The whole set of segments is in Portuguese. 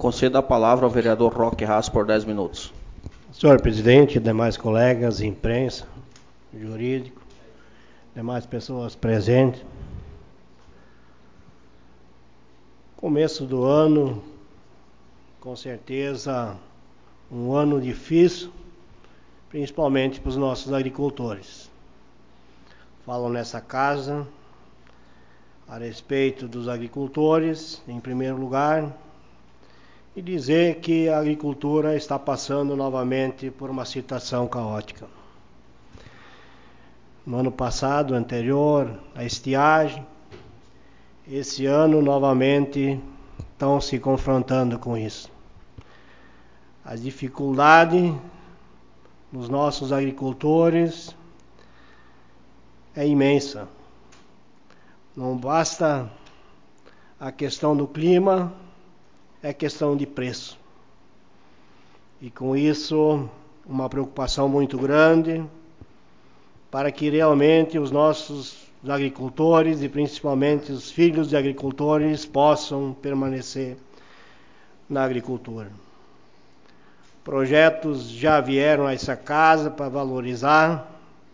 Concedo a palavra ao vereador Roque Haas por 10 minutos. Senhor presidente, demais colegas, imprensa, jurídico, demais pessoas presentes. Começo do ano, com certeza, um ano difícil, principalmente para os nossos agricultores. Falo nessa casa a respeito dos agricultores, em primeiro lugar, e dizer que a agricultura está passando novamente por uma situação caótica. No ano passado, anterior, a estiagem, esse ano novamente estão se confrontando com isso. A dificuldade dos nossos agricultores é imensa. Não basta a questão do clima, é questão de preço. E com isso, uma preocupação muito grande para que realmente os nossos agricultores e principalmente os filhos de agricultores possam permanecer na agricultura. Projetos já vieram a essa casa para valorizar,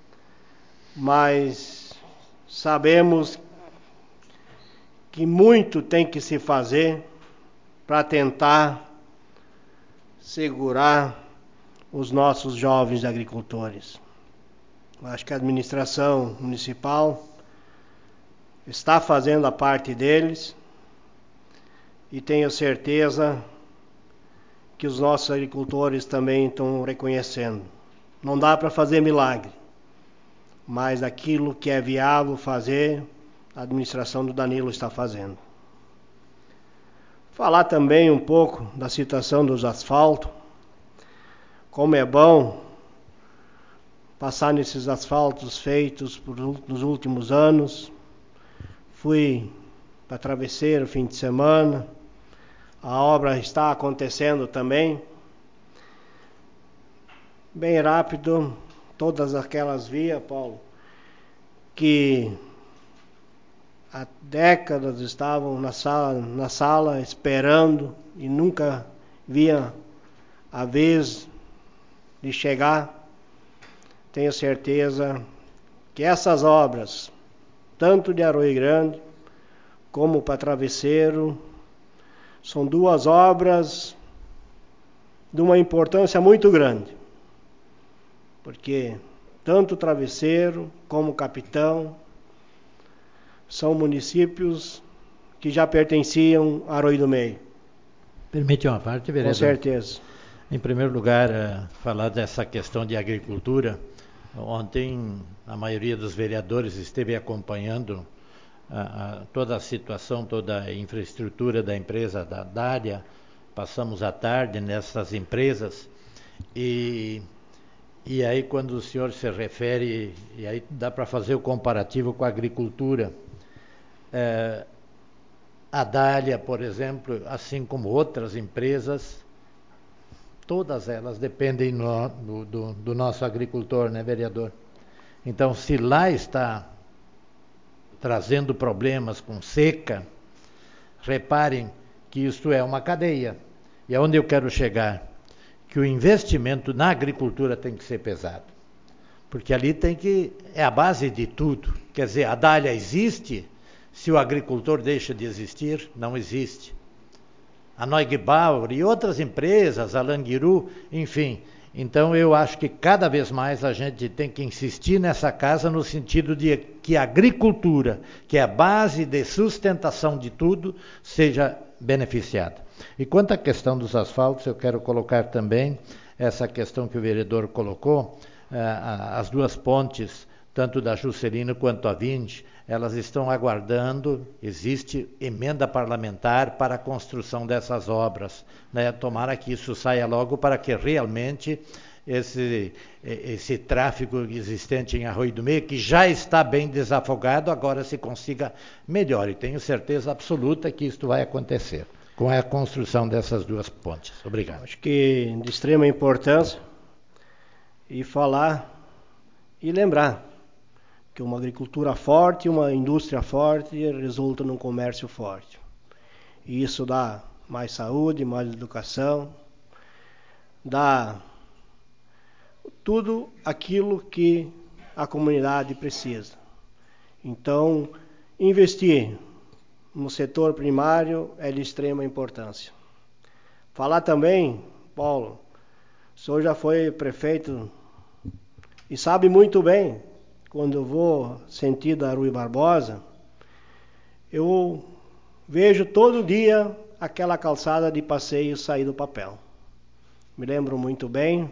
mas sabemos que muito tem que se fazer para tentar segurar os nossos jovens agricultores. Acho que a administração municipal está fazendo a parte deles e tenho certeza que os nossos agricultores também estão reconhecendo. Não dá para fazer milagre, mas aquilo que é viável fazer, a administração do Danilo está fazendo. Falar também um pouco da situação dos asfaltos, como é bom passar nesses asfaltos feitos nos últimos anos. Fui para Travesseiro fim de semana, a obra está acontecendo também. Bem rápido, todas aquelas vias, Paulo, que há décadas estavam na sala esperando e nunca via a vez de chegar. Tenho certeza que essas obras, tanto de Arroio Grande como para Travesseiro, são duas obras de uma importância muito grande, porque tanto Travesseiro como Capitão são municípios que já pertenciam a Arroio do Meio. Permite uma parte, vereador? Com certeza. Em primeiro lugar, falar dessa questão de agricultura. Ontem, a maioria dos vereadores esteve acompanhando toda a situação, toda a infraestrutura da empresa da Dália. Passamos a tarde nessas empresas e aí quando o senhor se refere, e aí dá para fazer o comparativo com a agricultura, a Dália, por exemplo, assim como outras empresas, todas elas dependem do nosso agricultor, né, vereador? Então, se lá está trazendo problemas com seca, reparem que isto é uma cadeia. E aonde eu quero chegar? Que o investimento na agricultura tem que ser pesado. Porque ali é a base de tudo. Quer dizer, a Dália existe, se o agricultor deixa de existir, não existe. A Neugbauer e outras empresas, a Langiru, enfim. Então eu acho que cada vez mais a gente tem que insistir nessa casa no sentido de que a agricultura, que é a base de sustentação de tudo, seja beneficiada. E quanto à questão dos asfaltos, eu quero colocar também essa questão que o vereador colocou, as duas pontes, tanto da Juscelino quanto a Vinde, elas estão aguardando, existe emenda parlamentar para a construção dessas obras, né? Tomara que isso saia logo para que realmente esse tráfego existente em Arroio do Meio, que já está bem desafogado, agora se consiga melhor. E tenho certeza absoluta que isto vai acontecer com a construção dessas duas pontes. Obrigado. Acho que de extrema importância e falar e lembrar que uma agricultura forte, uma indústria forte resulta num comércio forte. E isso dá mais saúde, mais educação, dá tudo aquilo que a comunidade precisa. Então, investir no setor primário é de extrema importância. Falar também, Paulo, o senhor já foi prefeito e sabe muito bem, quando eu vou sentido a Rui Barbosa, eu vejo todo dia aquela calçada de passeio sair do papel. Me lembro muito bem,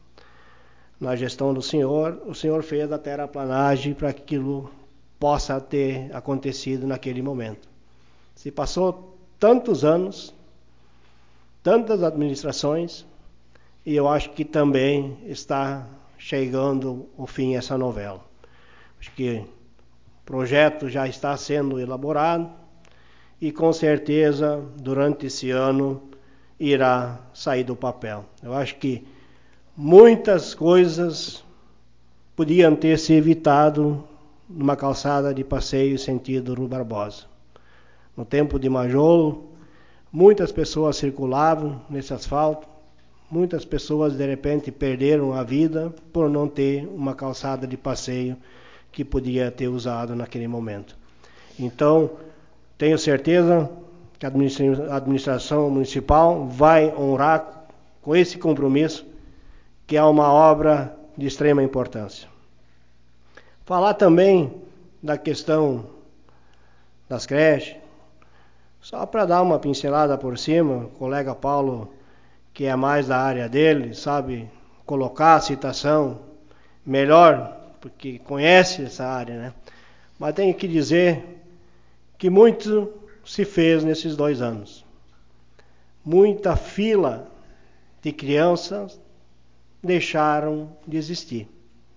na gestão do senhor, o senhor fez a terraplanagem para que aquilo possa ter acontecido naquele momento. Se passou tantos anos, tantas administrações, e eu acho que também está chegando o fim essa novela. Acho que o projeto já está sendo elaborado e com certeza durante esse ano irá sair do papel. Eu acho que muitas coisas podiam ter se evitado numa calçada de passeio sentido Rui Barbosa. No tempo de Majolo, muitas pessoas circulavam nesse asfalto, muitas pessoas de repente perderam a vida por não ter uma calçada de passeio que podia ter usado naquele momento. Então, tenho certeza que a administração municipal vai honrar com esse compromisso, que é uma obra de extrema importância. Falar também da questão das creches, só para dar uma pincelada por cima, o colega Paulo, que é mais da área dele, sabe colocar a citação melhor, porque conhece essa área, né? Mas tenho que dizer que muito se fez nesses 2 anos. Muita fila de crianças deixaram de existir.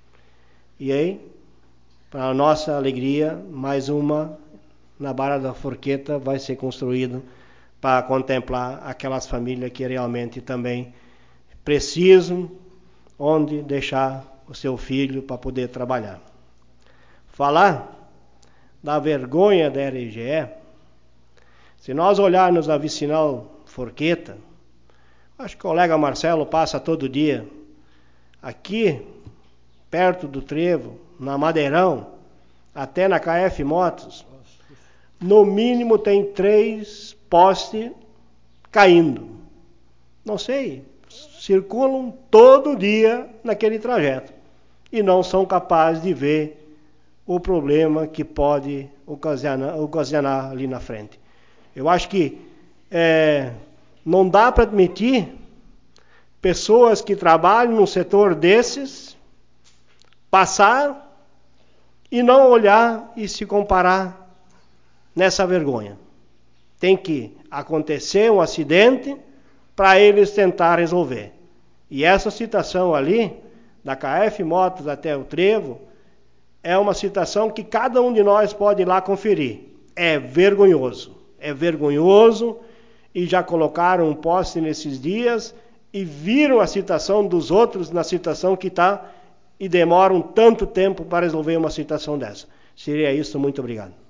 E aí, para a nossa alegria, mais uma na Barra da Forqueta vai ser construído para contemplar aquelas famílias que realmente também precisam onde deixar o seu filho para poder trabalhar. Falar da vergonha da RGE, se nós olharmos a vicinal Forqueta, acho que o colega Marcelo passa todo dia, aqui perto do Trevo, na Madeirão, até na KF Motos, no mínimo tem 3 postes caindo. Não sei, circulam todo dia naquele trajeto e não são capazes de ver o problema que pode ocasionar ali na frente. Eu acho que não dá para admitir pessoas que trabalham num setor desses passar e não olhar e se comparar nessa vergonha. Tem que acontecer um acidente para eles tentar resolver. E essa situação ali, da KF Motos até o Trevo, é uma situação que cada um de nós pode ir lá conferir. É vergonhoso e já colocaram um poste nesses dias e viram a situação dos outros na situação que está e demoram tanto tempo para resolver uma situação dessa. Seria isso, muito obrigado.